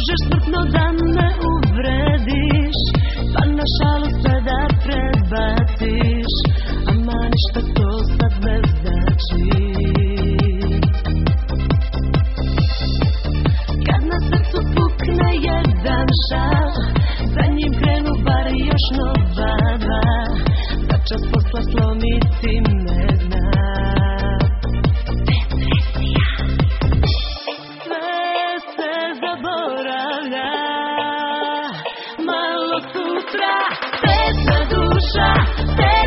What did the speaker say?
možeš smrtno da me uvrediš, pa na šalu sve da prebaciš, ama ništa to sad ne znači. Kad na srcu pukne jedan šal, za njim krenu bar još nova dva, za čas posla slomiti me zna. Malo sutra, pesna duša,